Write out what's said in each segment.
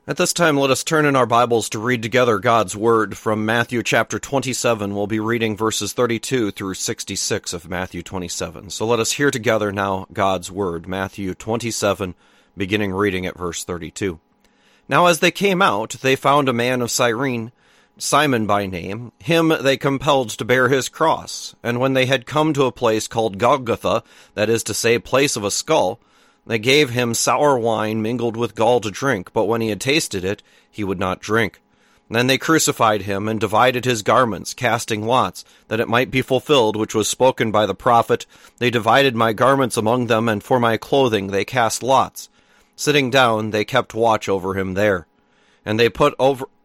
At this time, let us turn in our Bibles to read together God's Word from Matthew chapter 27. We'll be reading verses 32 through 66 of Matthew 27. So let us hear together now God's Word, Matthew 27, beginning reading at verse 32. Now as they came out, they found a man of Cyrene, Simon by name. Him they compelled to bear his cross. And when they had come to a place called Golgotha, that is to say, place of a skull, they gave him sour wine mingled with gall to drink, but when he had tasted it, he would not drink. Then they crucified him, and divided his garments, casting lots, that it might be fulfilled which was spoken by the prophet, They divided my garments among them, and for my clothing they cast lots. Sitting down, they kept watch over him there. And they put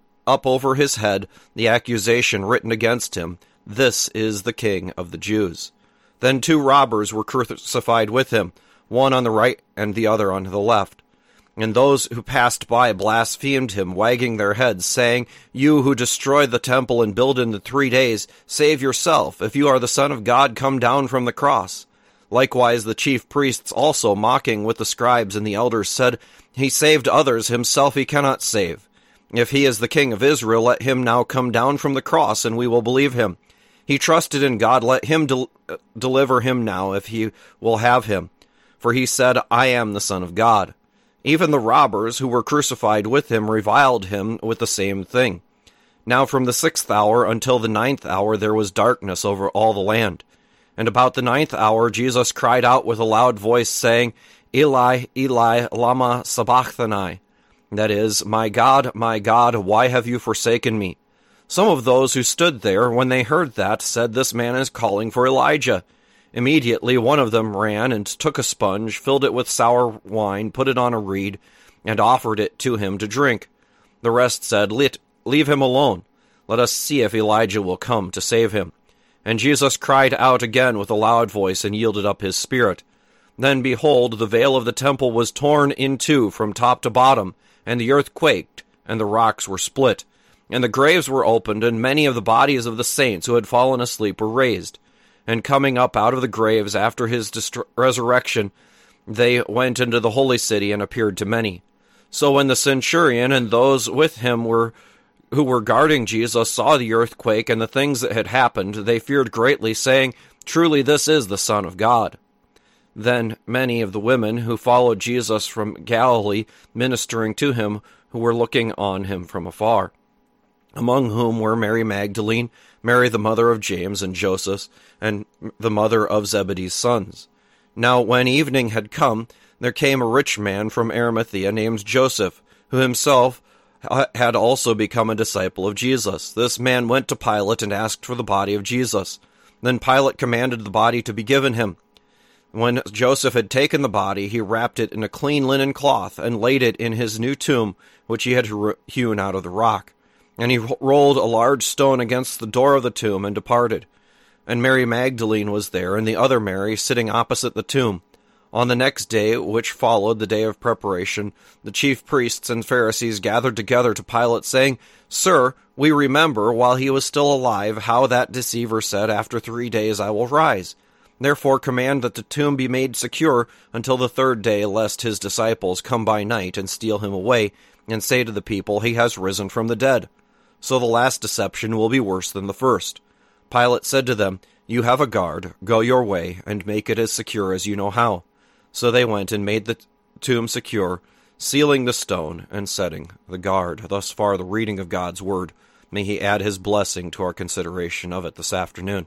up over his head the accusation written against him, This is the King of the Jews. Then 2 robbers were crucified with him, one on the right and the other on the left. And those who passed by blasphemed him, wagging their heads, saying, You who destroyed the temple and build in 3 days, save yourself. If you are the Son of God, come down from the cross. Likewise the chief priests also, mocking with the scribes and the elders, said, He saved others, himself he cannot save. If he is the King of Israel, let him now come down from the cross, and we will believe him. He trusted in God, let him deliver him now, if he will have him. For he said, I am the Son of God. Even the robbers who were crucified with him reviled him with the same thing. Now from the 6th hour until the 9th hour there was darkness over all the land. And about the 9th hour Jesus cried out with a loud voice, saying, Eli, Eli, lama sabachthani. That is, my God, why have you forsaken me? Some of those who stood there, when they heard that, said, This man is calling for Elijah. Immediately one of them ran and took a sponge, filled it with sour wine, put it on a reed, and offered it to him to drink. The rest said, Leave him alone. Let us see if Elijah will come to save him. And Jesus cried out again with a loud voice and yielded up his spirit. Then behold, the veil of the temple was torn in two from top to bottom, and the earth quaked, and the rocks were split. And the graves were opened, and many of the bodies of the saints who had fallen asleep were raised. And coming up out of the graves after his resurrection, they went into the holy city and appeared to many. So when the centurion and those with him who were guarding Jesus saw the earthquake and the things that had happened, they feared greatly, saying, Truly this is the Son of God. Then many of the women who followed Jesus from Galilee, ministering to him, who were looking on him from afar, among whom were Mary Magdalene, Mary the mother of James and Joseph, and the mother of Zebedee's sons. Now when evening had come, there came a rich man from Arimathea named Joseph, who himself had also become a disciple of Jesus. This man went to Pilate and asked for the body of Jesus. Then Pilate commanded the body to be given him. When Joseph had taken the body, he wrapped it in a clean linen cloth and laid it in his new tomb, which he had hewn out of the rock. And he rolled a large stone against the door of the tomb and departed. And Mary Magdalene was there, and the other Mary sitting opposite the tomb. On the next day, which followed the day of preparation, the chief priests and Pharisees gathered together to Pilate, saying, Sir, we remember, while he was still alive, how that deceiver said, After 3 days I will rise. Therefore command that the tomb be made secure until the 3rd day, lest his disciples come by night and steal him away, and say to the people, He has risen from the dead. So the last deception will be worse than the first. Pilate said to them, You have a guard, go your way, and make it as secure as you know how. So they went and made the tomb secure, sealing the stone and setting the guard. Thus far the reading of God's Word. May He add His blessing to our consideration of it this afternoon.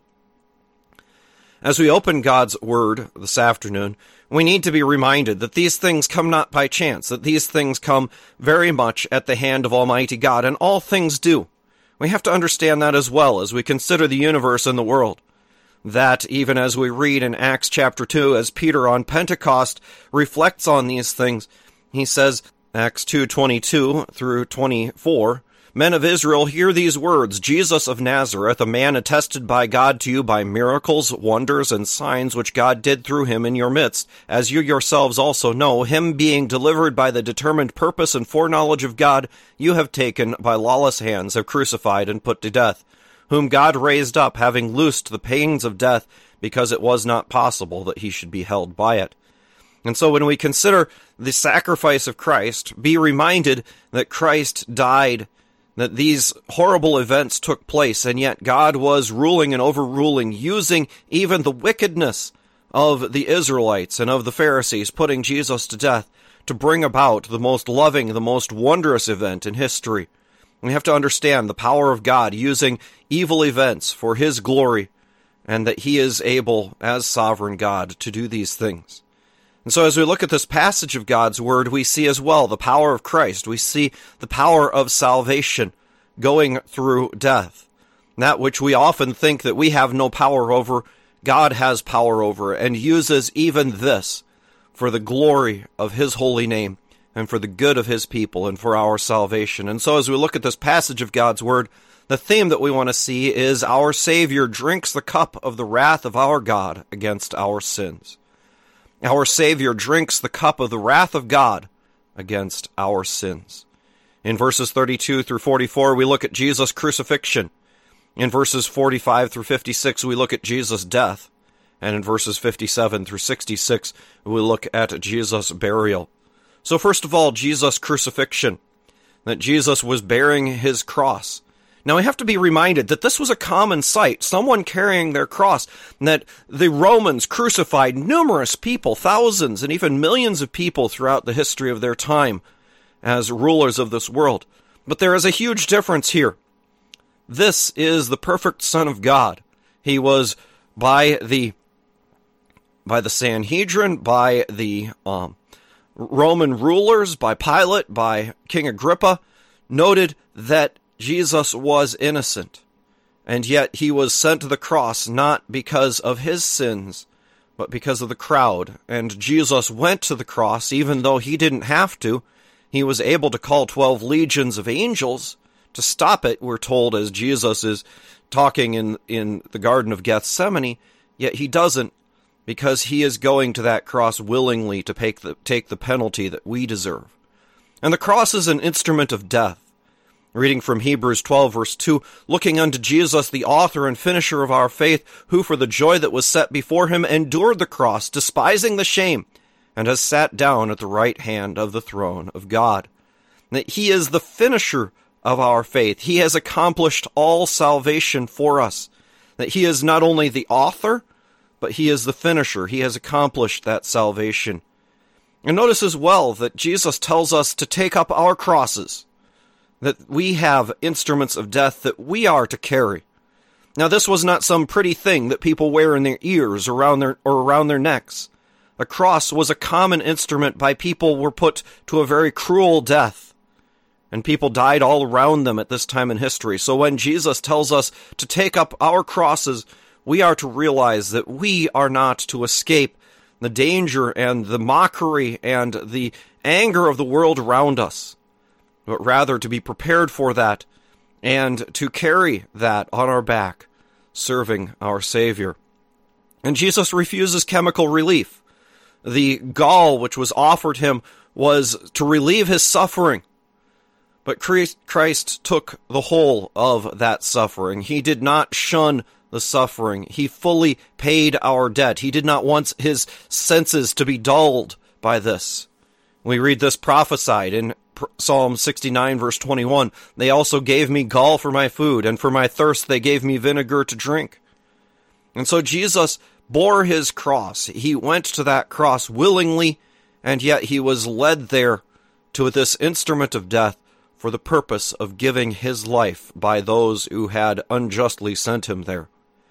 As we open God's Word this afternoon, we need to be reminded that these things come not by chance, that these things come very much at the hand of Almighty God, and all things do. We have to understand that as well as we consider the universe and the world. That, even as we read in Acts chapter 2, as Peter on Pentecost reflects on these things, he says, Acts 2:22 through 24, Men of Israel, hear these words, Jesus of Nazareth, a man attested by God to you by miracles, wonders, and signs which God did through him in your midst, as you yourselves also know, him being delivered by the determined purpose and foreknowledge of God, you have taken by lawless hands, have crucified and put to death, whom God raised up, having loosed the pains of death, because it was not possible that he should be held by it. And so when we consider the sacrifice of Christ, be reminded that Christ died, that these horrible events took place, and yet God was ruling and overruling, using even the wickedness of the Israelites and of the Pharisees, putting Jesus to death, to bring about the most loving, the most wondrous event in history. We have to understand the power of God using evil events for His glory, and that He is able, as sovereign God, to do these things. And so as we look at this passage of God's Word, we see as well the power of Christ. We see the power of salvation going through death. That which we often think that we have no power over, God has power over, and uses even this for the glory of His holy name, and for the good of His people, and for our salvation. And so as we look at this passage of God's Word, the theme that we want to see is our Savior drinks the cup of the wrath of our God against our sins. Our Savior drinks the cup of the wrath of God against our sins. In verses 32 through 44, we look at Jesus' crucifixion. In verses 45 through 56, we look at Jesus' death. And in verses 57 through 66, we look at Jesus' burial. So first of all, Jesus' crucifixion, that Jesus was bearing His cross. Now we have to be reminded that this was a common sight, someone carrying their cross, and that the Romans crucified numerous people, thousands and even millions of people throughout the history of their time as rulers of this world. But there is a huge difference here. This is the perfect Son of God. He was by the Sanhedrin, by the Roman rulers, by Pilate, by King Agrippa, noted that Jesus was innocent, and yet He was sent to the cross not because of His sins, but because of the crowd. And Jesus went to the cross even though He didn't have to. He was able to call 12 legions of angels to stop it, we're told, as Jesus is talking in the Garden of Gethsemane, yet He doesn't, because He is going to that cross willingly to take the penalty that we deserve. And the cross is an instrument of death. Reading from Hebrews 12, verse 2, looking unto Jesus, the author and finisher of our faith, who for the joy that was set before Him endured the cross, despising the shame, and has sat down at the right hand of the throne of God. That He is the finisher of our faith. He has accomplished all salvation for us. That He is not only the author, but He is the finisher. He has accomplished that salvation. And notice as well that Jesus tells us to take up our crosses, that we have instruments of death that we are to carry. Now, this was not some pretty thing that people wear in their ears or around their necks. A cross was a common instrument by people were put to a very cruel death, and people died all around them at this time in history. So when Jesus tells us to take up our crosses, we are to realize that we are not to escape the danger and the mockery and the anger of the world around us, but rather to be prepared for that and to carry that on our back, serving our Savior. And Jesus refuses chemical relief. The gall which was offered Him was to relieve His suffering, but Christ took the whole of that suffering. He did not shun the suffering. He fully paid our debt. He did not want His senses to be dulled by this. We read this prophesied in Psalm 69, verse 21. They also gave me gall for my food, and for my thirst they gave me vinegar to drink. And so Jesus bore His cross. He went to that cross willingly, and yet He was led there to this instrument of death for the purpose of giving His life by those who had unjustly sent Him there.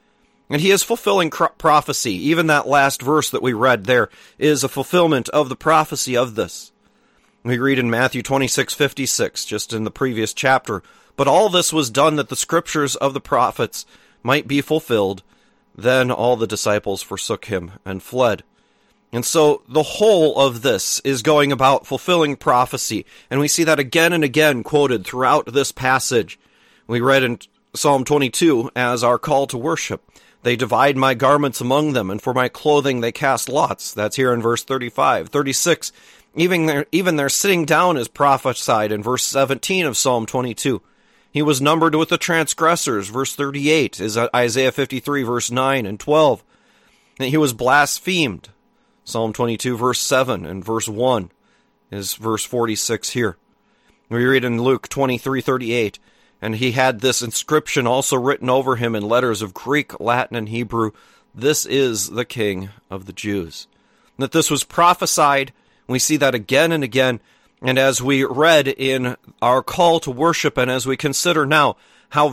And He is fulfilling prophecy. Even that last verse that we read there is a fulfillment of the prophecy of this. We read in Matthew 26:56, just in the previous chapter, "But all this was done that the scriptures of the prophets might be fulfilled. Then all the disciples forsook Him and fled." And so the whole of this is going about fulfilling prophecy. And we see that again and again quoted throughout this passage. We read in Psalm 22 as our call to worship. They divide my garments among them, and for my clothing they cast lots. That's here in verse 35. 36, even their sitting down is prophesied in verse 17 of Psalm 22. He was numbered with the transgressors, verse 38, is Isaiah 53, verse 9 and 12. And he was blasphemed, Psalm 22, verse 7, and verse 1 is verse 46 here. We read in Luke 23:38, and he had this inscription also written over him in letters of Greek, Latin, and Hebrew, "This is the King of the Jews." That this was prophesied, we see that again and again, and as we read in our call to worship, and as we consider now how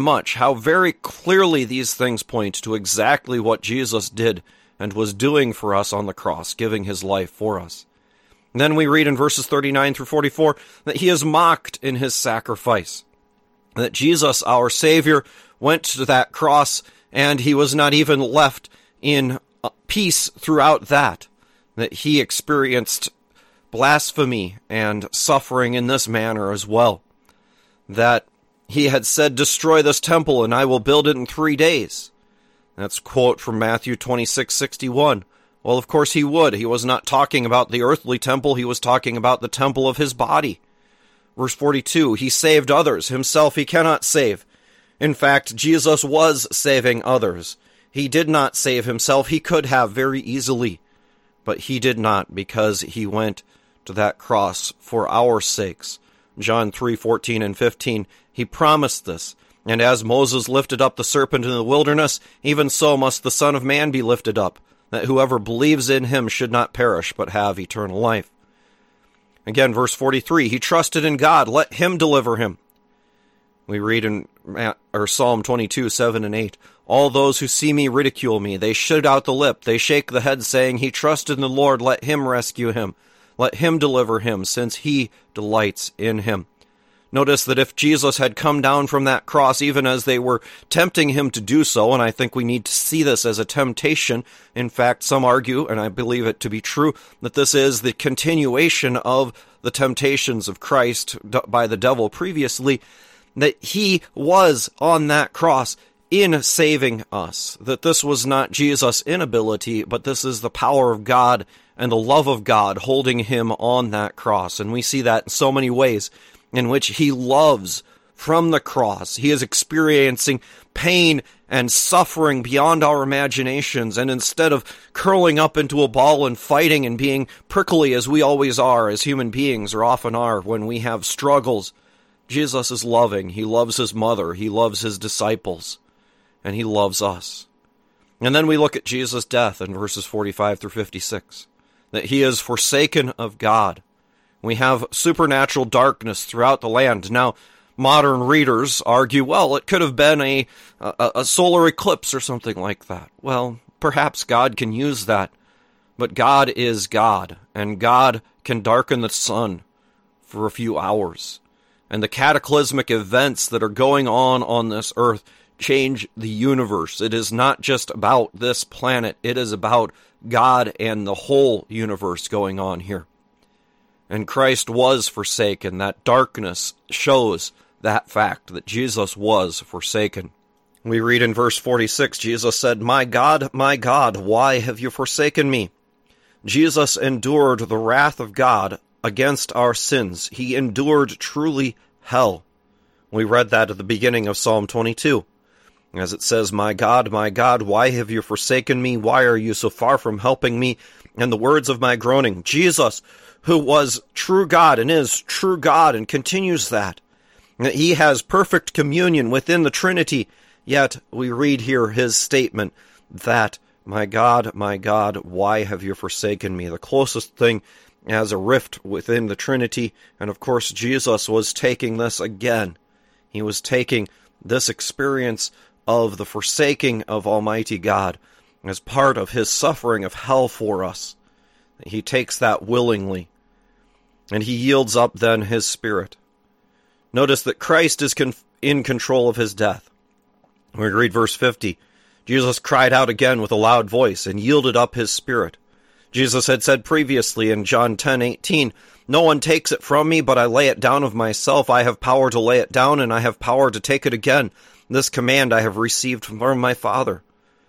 very clearly these things point to exactly what Jesus did and was doing for us on the cross, giving his life for us. And then we read in verses 39 through 44 that he is mocked in his sacrifice, that Jesus, our Savior, went to that cross, and he was not even left in peace throughout that he experienced blasphemy and suffering in this manner as well, that he had said, "Destroy this temple, and I will build it in 3 days." That's a quote from Matthew 26:61. Well, of course he would. He was not talking about the earthly temple. He was talking about the temple of his body. Verse 42, he saved others. Himself he cannot save. In fact, Jesus was saving others. He did not save himself. He could have very easily, but he did not, because he went to that cross for our sakes. John 3:14 and 15, he promised this. And as Moses lifted up the serpent in the wilderness, even so must the Son of Man be lifted up, that whoever believes in him should not perish, but have eternal life. Again, verse 43, he trusted in God, let him deliver him. We read in Psalm 22, 7 and 8, all those who see me ridicule me. They shoot out the lip. They shake the head, saying, he trusted in the Lord. Let him rescue him. Let him deliver him, since he delights in him. Notice that if Jesus had come down from that cross, even as they were tempting him to do so, and I think we need to see this as a temptation. In fact, some argue, and I believe it to be true, that this is the continuation of the temptations of Christ by the devil previously, that he was on that cross in saving us, that this was not Jesus' inability, but this is the power of God and the love of God holding him on that cross. And we see that in so many ways in which he loves from the cross. He is experiencing pain and suffering beyond our imaginations, and instead of curling up into a ball and fighting and being prickly as we always are as human beings, or often are when we have struggles, Jesus is loving. He loves his mother. He loves his disciples. And he loves us. And then we look at Jesus' death in verses 45 through 56, that he is forsaken of God. We have supernatural darkness throughout the land. Now, modern readers argue, well, it could have been a solar eclipse or something like that. Well, perhaps God can use that, but God is God, and God can darken the sun for a few hours. And the cataclysmic events that are going on this earth change the universe. It is not just about this planet. It is about God and the whole universe going on here. And Christ was forsaken. That darkness shows that fact, that Jesus was forsaken. We read in verse 46, Jesus said, my God, why have you forsaken me? Jesus endured the wrath of God against our sins. He endured truly hell. We read that at the beginning of Psalm 22. As it says, my God, why have you forsaken me? Why are you so far from helping me? And the words of my groaning. Jesus, who was true God and is true God and continues that. He has perfect communion within the Trinity. Yet we read here his statement that, my God, why have you forsaken me? The closest thing as a rift within the Trinity. And of course, Jesus was taking this again. He was taking this experience of the forsaking of Almighty God as part of his suffering of hell for us. He takes that willingly, and he yields up then his spirit. Notice that Christ is in control of his death. We read verse 50. Jesus cried out again with a loud voice and yielded up his spirit. Jesus had said previously in John 10:18, no one takes it from me, but I lay it down of myself. I have power to lay it down, and I have power to take it again. This command I have received from my Father.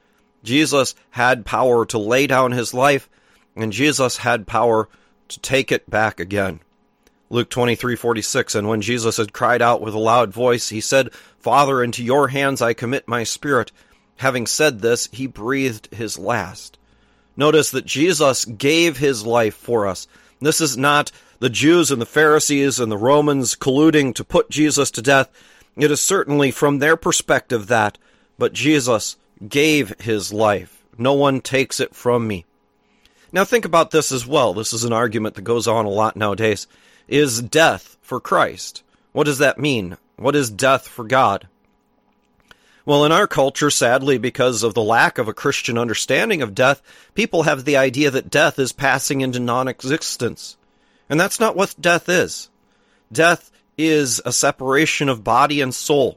Jesus had power to lay down his life, and Jesus had power to take it back again. Luke 23:46, and when Jesus had cried out with a loud voice, he said, Father, into your hands I commit my spirit. Having said this, he breathed his last. Notice that Jesus gave his life for us. This is not the Jews and the Pharisees and the Romans colluding to put Jesus to death. It is certainly from their perspective that, but Jesus gave his life. No one takes it from me. Now think about this as well. This is an argument that goes on a lot nowadays. Is death for Christ? What does that mean? What is death for God? Well, in our culture, sadly, because of the lack of a Christian understanding of death, people have the idea that death is passing into non-existence. And that's not what death is. Death is a separation of body and soul.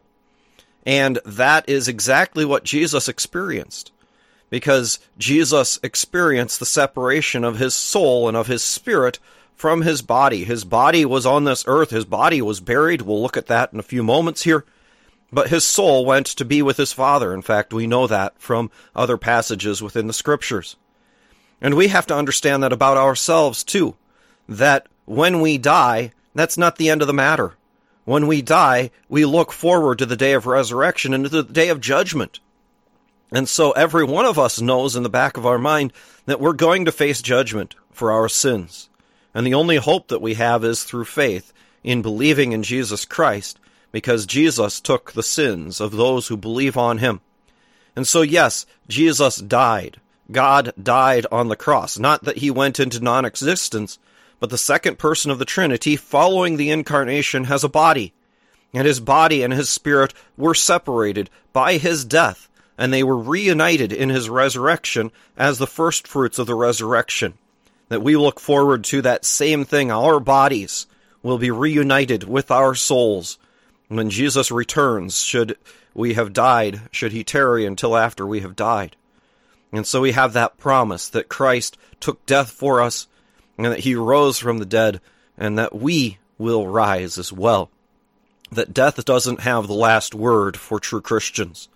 And that is exactly what Jesus experienced. Because Jesus experienced the separation of his soul and of his spirit from his body. His body was on this earth. His body was buried. We'll look at that in a few moments here. But his soul went to be with his Father. In fact, we know that from other passages within the Scriptures. And we have to understand that about ourselves, too. That when we die, that's not the end of the matter. When we die, we look forward to the day of resurrection and to the day of judgment. And so every one of us knows in the back of our mind that we're going to face judgment for our sins. And the only hope that we have is through faith in believing in Jesus Christ, because Jesus took the sins of those who believe on him. And so, yes, Jesus died. God died on the cross. Not that he went into non-existence, but the second person of the Trinity, following the incarnation, has a body. And his body and his spirit were separated by his death, and they were reunited in his resurrection as the first fruits of the resurrection. That we look forward to that same thing. Our bodies will be reunited with our souls when Jesus returns, should we have died, should he tarry until after we have died. And so we have that promise that Christ took death for us, and that he rose from the dead, and that we will rise as well. That death doesn't have the last word for true Christians.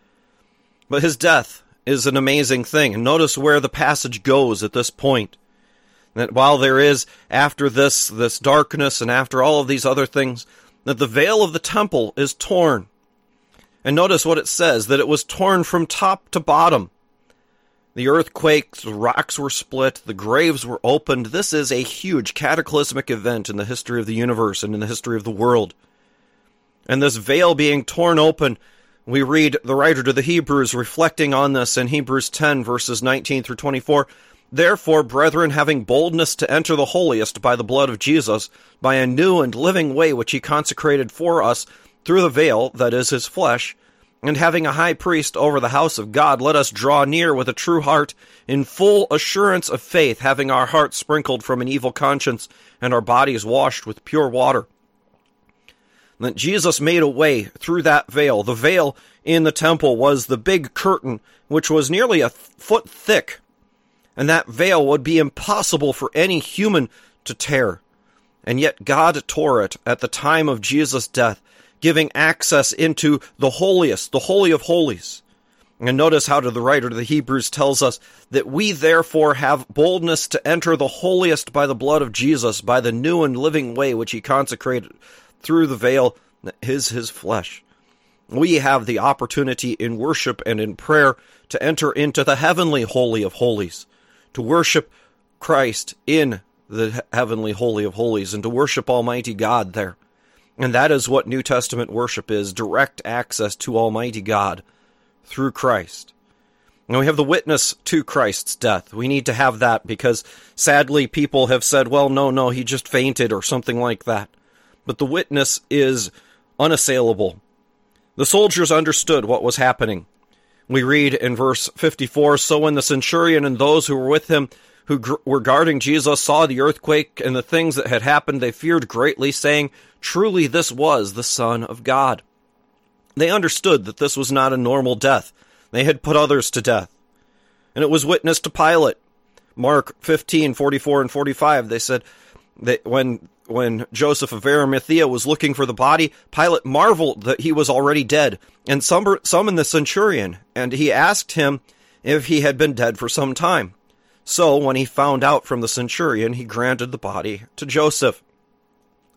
But his death is an amazing thing. And notice where the passage goes at this point. That while there is, after this darkness and after all of these other things, that the veil of the temple is torn. And notice what it says, that it was torn from top to bottom. The earth quaked, the rocks were split, the graves were opened. This is a huge cataclysmic event in the history of the universe and in the history of the world. And this veil being torn open, we read the writer to the Hebrews reflecting on this in Hebrews 10, verses 19 through 24. Therefore, brethren, having boldness to enter the holiest by the blood of Jesus, by a new and living way which he consecrated for us through the veil, that is his flesh, and having a high priest over the house of God, let us draw near with a true heart, in full assurance of faith, having our hearts sprinkled from an evil conscience, and our bodies washed with pure water. And that Jesus made a way through that veil. The veil in the temple was the big curtain, which was nearly a foot thick. And that veil would be impossible for any human to tear. And yet God tore it at the time of Jesus' death, giving access into the holiest, the Holy of Holies. And notice how the writer to the Hebrews tells us that we therefore have boldness to enter the holiest by the blood of Jesus, by the new and living way which he consecrated through the veil that is his flesh. We have the opportunity in worship and in prayer to enter into the heavenly Holy of Holies, to worship Christ in the heavenly Holy of Holies, and to worship Almighty God there. And that is what New Testament worship is, direct access to Almighty God through Christ. Now we have the witness to Christ's death. We need to have that because sadly people have said, well, no, he just fainted or something like that. But the witness is unassailable. The soldiers understood what was happening. We read in verse 54, so when the centurion and those who were with him who were guarding Jesus saw the earthquake and the things that had happened, they feared greatly, saying, truly this was the Son of God. They understood that this was not a normal death. They had put others to death. And it was witnessed to Pilate. Mark 15, 44 and 45, they said that when Joseph of Arimathea was looking for the body, Pilate marveled that he was already dead, and summoned the centurion, and he asked him if he had been dead for some time. So, when he found out from the centurion, he granted the body to Joseph.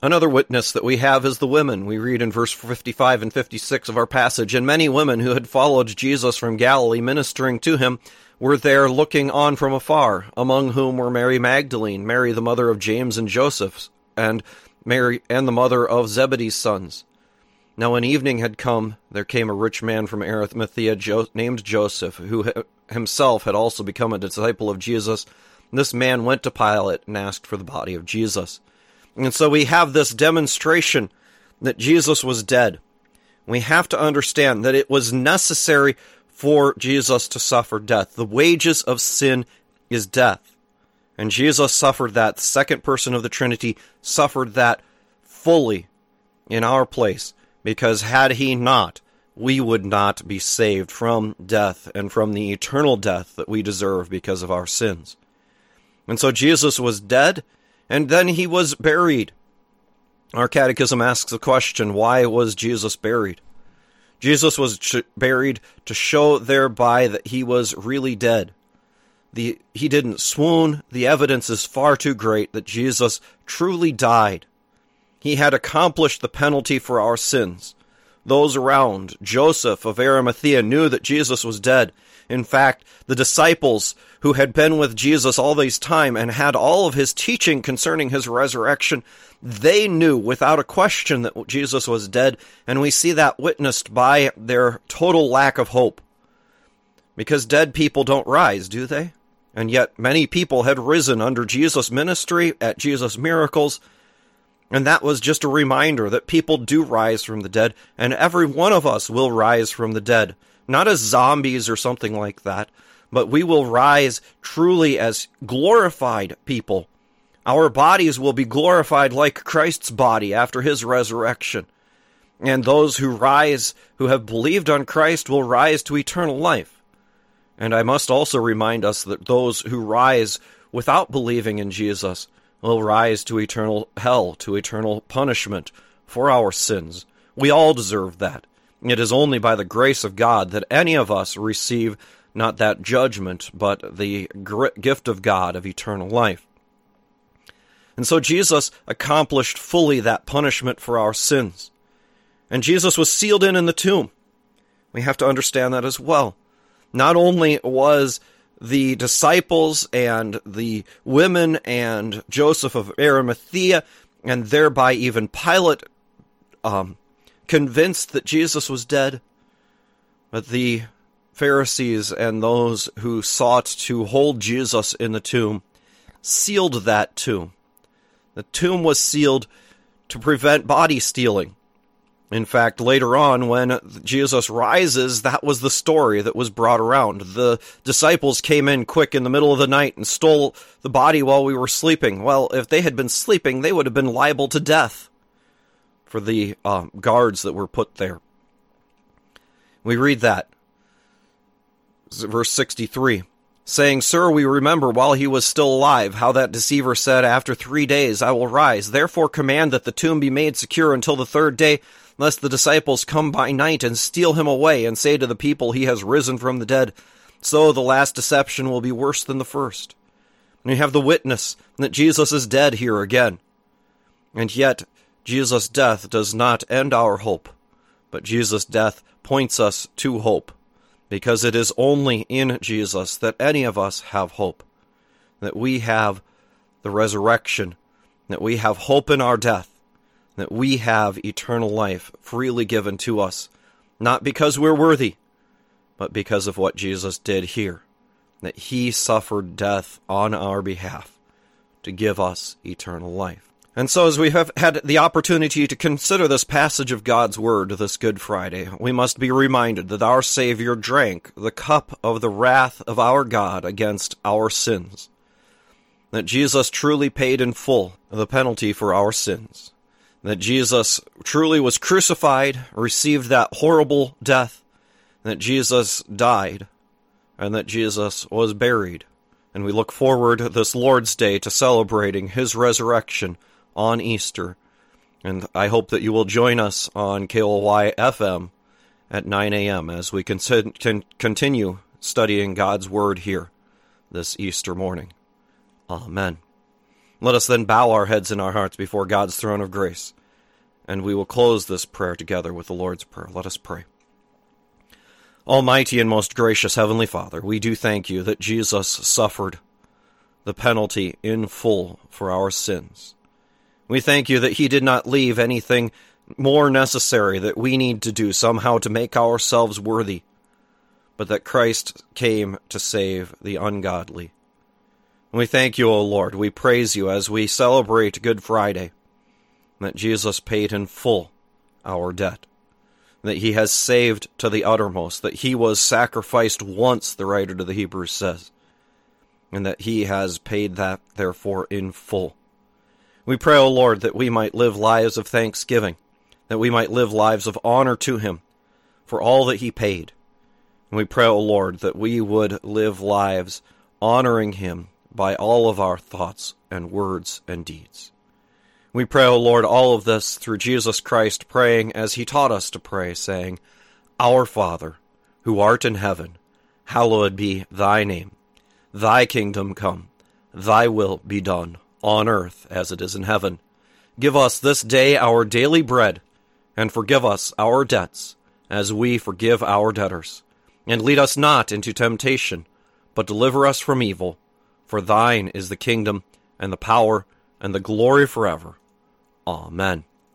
Another witness that we have is the women. We read in verse 55 and 56 of our passage, "And many women who had followed Jesus from Galilee, ministering to him, were there looking on from afar, among whom were Mary Magdalene, Mary the mother of James and Joseph, and Mary and the mother of Zebedee's sons. Now when evening had come, there came a rich man from Arimathea named Joseph, who himself had also become a disciple of Jesus. This man went to Pilate and asked for the body of Jesus." And so we have this demonstration that Jesus was dead. We have to understand that it was necessary for Jesus to suffer death. The wages of sin is death. And Jesus suffered that. The second person of the Trinity suffered that fully in our place, because had he not, we would not be saved from death and from the eternal death that we deserve because of our sins. And so Jesus was dead, and then he was buried. Our catechism asks the question, why was Jesus buried? Jesus was buried to show thereby that he was really dead. He didn't swoon. The evidence is far too great that Jesus truly died. He had accomplished the penalty for our sins. Those around, Joseph of Arimathea, knew that Jesus was dead. In fact, the disciples who had been with Jesus all this time and had all of his teaching concerning his resurrection, they knew without a question that Jesus was dead, and we see that witnessed by their total lack of hope. Because dead people don't rise, do they? And yet many people had risen under Jesus' ministry, at Jesus' miracles, and that was just a reminder that people do rise from the dead, and every one of us will rise from the dead. Not as zombies or something like that, but we will rise truly as glorified people. Our bodies will be glorified like Christ's body after his resurrection. And those who rise, who have believed on Christ, will rise to eternal life. And I must also remind us that those who rise without believing in Jesus will rise to eternal hell, to eternal punishment for our sins. We all deserve that. It is only by the grace of God that any of us receive not that judgment, but the gift of God of eternal life. And so Jesus accomplished fully that punishment for our sins. And Jesus was sealed in the tomb. We have to understand that as well. Not only was the disciples and the women and Joseph of Arimathea, and thereby even Pilate, convinced that Jesus was dead, but the Pharisees and those who sought to hold Jesus in the tomb sealed that tomb. The tomb was sealed to prevent body stealing. In fact, later on, when Jesus rises, that was the story that was brought around. The disciples came in quick in the middle of the night and stole the body while we were sleeping. Well, if they had been sleeping, they would have been liable to death for the guards that were put there. We read that. Verse 63. Saying, "Sir, we remember while he was still alive, how that deceiver said, 'After 3 days I will rise.' Therefore command that the tomb be made secure until the third day, lest the disciples come by night and steal him away, and say to the people, 'He has risen from the dead.' So the last deception will be worse than the first." And you have the witness that Jesus is dead here again. And yet, Jesus' death does not end our hope, but Jesus' death points us to hope. Because it is only in Jesus that any of us have hope, that we have the resurrection, that we have hope in our death, that we have eternal life freely given to us, not because we're worthy, but because of what Jesus did here, that he suffered death on our behalf to give us eternal life. And so as we have had the opportunity to consider this passage of God's Word this Good Friday, we must be reminded that our Savior drank the cup of the wrath of our God against our sins, that Jesus truly paid in full the penalty for our sins, that Jesus truly was crucified, received that horrible death, that Jesus died, and that Jesus was buried. And we look forward this Lord's Day to celebrating his resurrection on Easter. And I hope that you will join us on KOY FM at 9 a.m. as we continue studying God's Word here this Easter morning. Amen. Let us then bow our heads and our hearts before God's throne of grace, and we will close this prayer together with the Lord's Prayer. Let us pray. Almighty and most gracious Heavenly Father, we do thank you that Jesus suffered the penalty in full for our sins. We thank you that he did not leave anything more necessary that we need to do somehow to make ourselves worthy, but that Christ came to save the ungodly. And we thank you, O Lord. We praise you as we celebrate Good Friday, that Jesus paid in full our debt, that he has saved to the uttermost, that he was sacrificed once, the writer to the Hebrews says, and that he has paid that, therefore, in full. We pray, O Lord, that we might live lives of thanksgiving, that we might live lives of honor to him for all that he paid. And we pray, O Lord, that we would live lives honoring him by all of our thoughts and words and deeds. We pray, O Lord, all of this through Jesus Christ, praying as he taught us to pray, saying, Our Father, who art in heaven, hallowed be thy name. Thy kingdom come, thy will be done, on earth as it is in heaven. Give us this day our daily bread, and forgive us our debts, as we forgive our debtors. And lead us not into temptation, but deliver us from evil. For thine is the kingdom, and the power, and the glory forever. Amen.